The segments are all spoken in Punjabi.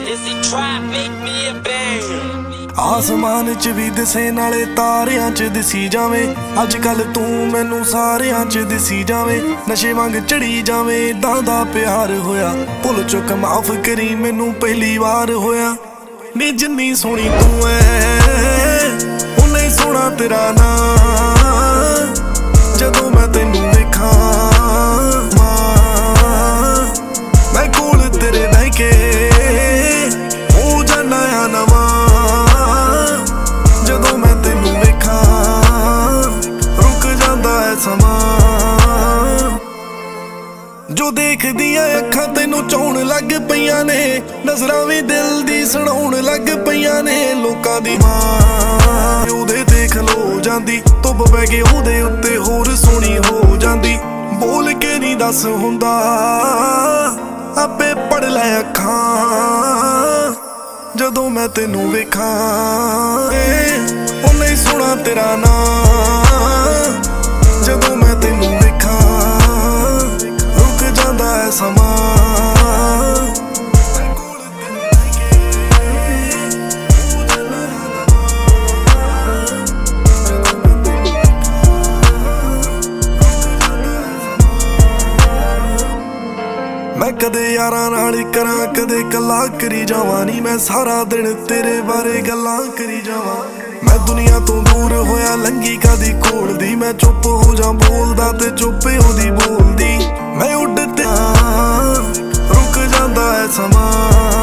ਆਸਮਾਨ ਚ ਵੀ ਦਿਸੇ ਨਾਲੇ ਤਾਰਿਆਂ ਚ ਦਿਸੀ ਜਾਵੇਂ। ਅੱਜ ਕੱਲ ਤੂੰ ਮੈਨੂੰ ਸਾਰਿਆਂ ਚ ਦਿਸੀ ਜਾਵੇਂ। ਨਸ਼ੇ ਵਾਂਗ ਚੜੀ ਜਾਵੇਂ ਏਦਾਂ ਦਾ ਪਿਆਰ ਹੋਇਆ। ਭੁੱਲ ਚੁੱਕ ਮਾਫ ਕਰੀ ਮੈਨੂੰ ਪਹਿਲੀ ਵਾਰ ਹੋਇਆ। ਨੀ ਜਿੰਨੀ ਸੋਹਣੀ ਤੂੰ ਐ ਉਨੇ ਸੋਹਣਾ ਤੇਰਾ ਨਾਂ। ਜਦੋਂ ਮੈਂ ਤੈਨੂੰ ਵੇਖਾਂ ਮੈਂ ਕੋਲ ਤੇਰੇ ਬਹਿ ਕੇ ਹੋ ਜਾਨਾ ਆ ਨਵਾਂ। ਜਦੋਂ ਮੈਂ ਤੈਨੂੰ ਵੇਖਾਂ ਰੁਕ ਜਾਂਦਾ ਐ ਸਮਾਂ। ਜੋ ਦੇਖਦੀਆਂ ਅੱਖਾਂ ਤੈਨੂੰ ਚਾਹੁਣ ਲੱਗ ਪਈਆਂ ਨੇ। ਨਜ਼ਰਾਂ ਵੀ ਦਿਲ ਦੀ ਸੁਣਾਉਣ ਲੱਗ ਪਈਆਂ ਨੇ। ਲੋਕਾਂ ਦੀ ਮਾਂ ਉਹਦੇ ਤੇ ਖਲੋ ਜਾਂਦੀ। ਧੁੱਪ ਪੈ ਕੇ ਉਹਦੇ ਉੱਤੇ ਹੋਰ ਸੋਹਣੀ ਹੋ ਜਾਂਦੀ। ਬੋਲ ਕੇ ਨਹੀਂ ਦੱਸ ਹੁੰਦਾ ਆਪੇ ਪੜ ਲੈ ਅੱਖਾਂ। ਜਦੋਂ ਮੈਂ ਤੈਨੂੰ ਵੇਖਾਂ ਉਹਨੇ ਸੋਹਣਾ ਤੇਰਾ ਨਾਂ। ਜਦੋਂ ਮੈਂ ਤੈਨੂੰ ਵੇਖਾਂ ਰੁਕ ਜਾਂਦਾ ਐ ਸਮਾਂ। ਮੈਂ ਕਦੇ ਯਾਰਾਂ ਨਾਲ ਕਰਾਂ ਕਦੇ ਕੱਲਾ ਕਰੀ ਜਾਵਾਂ। ਨੀ ਮੈਂ ਸਾਰਾ ਦਿਨ ਤੇਰੇ ਬਾਰੇ ਗੱਲਾਂ ਕਰੀ ਜਾਵਾਂ। ਮੈਂ ਦੁਨੀਆ ਤੋਂ ਦੂਰ ਹੋਇਆ ਲੰਗੀ ਕਾਦੀ ਕੋਲ ਦੀ। ਮੈਂ ਚੁੱਪ ਹੋ ਜਾ ਬੋਲਦਾ ਤੇ ਚੁੱਪ ਉਹਦੀ ਬੋਲਦੀ। ਮੈਂ ਉੱਡ ਤੇ ਰੁਕ ਜਾਂਦਾ ਐ ਸਮਾਂ।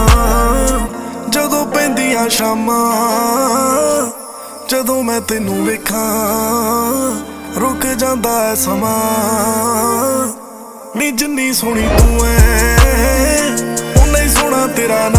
ਜਦੋਂ ਪੈਂਦੀਆਂ ਸ਼ਾਮਾਂ ਜਦੋਂ ਮੈਂ ਤੈਨੂੰ ਵੇਖਾਂ ਰੁਕ ਜਾਂਦਾ ਐ ਸਮਾਂ। ਨੀ ਜਿੰਨੀ ਸੋਹਣੀ ਤੂੰ ਐ ਉਨਾ ਹੀ ਸੋਹਣਾ ਤੇਰਾ ਨਾਂ।